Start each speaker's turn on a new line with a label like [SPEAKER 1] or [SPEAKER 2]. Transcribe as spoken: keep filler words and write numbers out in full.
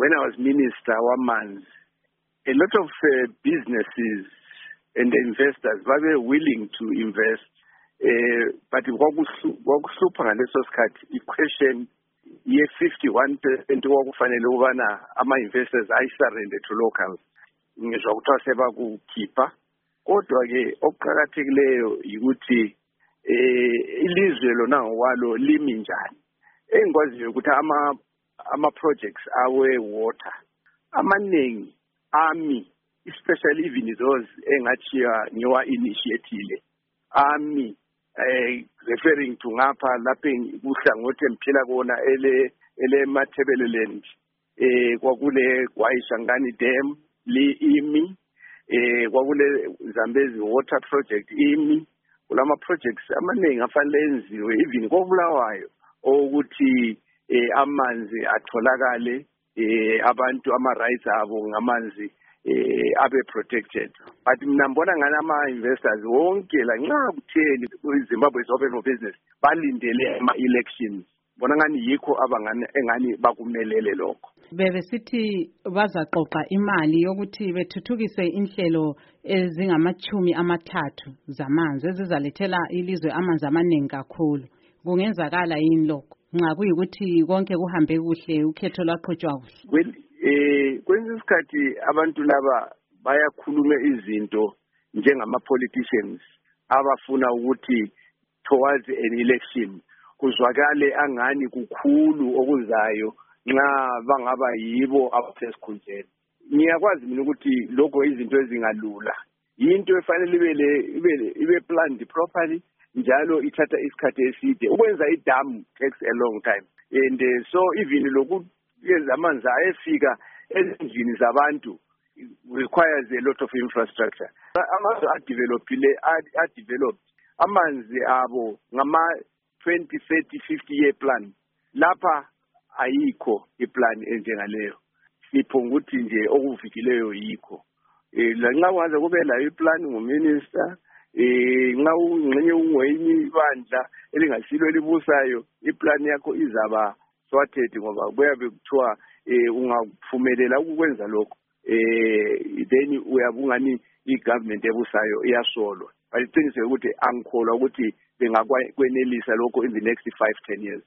[SPEAKER 1] when I was Minister wamanzi, a lot of uh, businesses and investors were willing to invest, uh, but kwakuhlupha ngaleso sikhathi i-question ye fifty-one percent kwakufanele ubana ama-investors ayi-surrender to locals. Ngizwa kuthiwa sebakukhipha, kodwa ke okuqakathekileyo yikuthi eh ilizwe lona ngokwalo limi njani. Engikwaziyo ukuthi ama ama-projects awe water amaningi ami, especially even those engachiya ngiwa initiative ami, eh referring to ngapha lapha kuhlangothi emphila kona ele ele Matabeleland, eh kwakule Gwayishangani Dam li imi, eh kwakule Zambezi water project imi, kulama projects amaningi afanele enziwe even koBulawayo ukuthi eh amanzi atholakale, eh abantu ama rights abo ngamanzi eh abe protected. But mina ngibona ngana ama investors wonke la nxa kutheni iZimbabwe is open for business balindele ama elections, bona ngani yikho abangani engani bakumelele lokho.
[SPEAKER 2] Bebe sithi bazaqoqa imali yokuthi bethuthukise inhlelo ezingamachumi amathathu zamanzi ezizalethela ilizwe amanzi amaningi kakhulu. Kungenzakala yini lokho nxa kuyikuthi konke kuhambe kuhle ukhetho lwaqhutshwa kuhle?
[SPEAKER 1] Well, eh kwenza isikhathi abantu laba bayakhuluma izinto njengama politicians abafuna ukuthi towards an election kuzwakale angani kukhulu okuzayo nxa bangaba yibo abasesikhundleni. Ngiyakwazi mina ukuthi lokho izinto ezingalula, into efanele ibele ibele ibe planned properly, njalo ithatha isikhathi eside. Ukwenza idam takes a long time, and uh, so even lokhu yenza amanzi ayefika ezindlini zabantu requires a lot of infrastructure. Amazwe adevelopile adeveloped amanzi abo ngama twenty thirty fifty year plan, lapha ayikho iplan enjengaleyo. Siphonga ukuthi nje okuvikileyo yikho. Eh la nxa waze kube la iplan nguminister, eh nxa ungxenye ungwenye ibandla elingasilo elibusayo, iplan yakho izaba sorted ngoba kuyabe kuthiwa eh ungaphumelela ukwenza lokho, eh then uyabungani igovernment ebusayo iyasolwa. Bayiqiniseke ukuthi angikholwa ukuthi bengakwenelisa lokho in the next five ten years.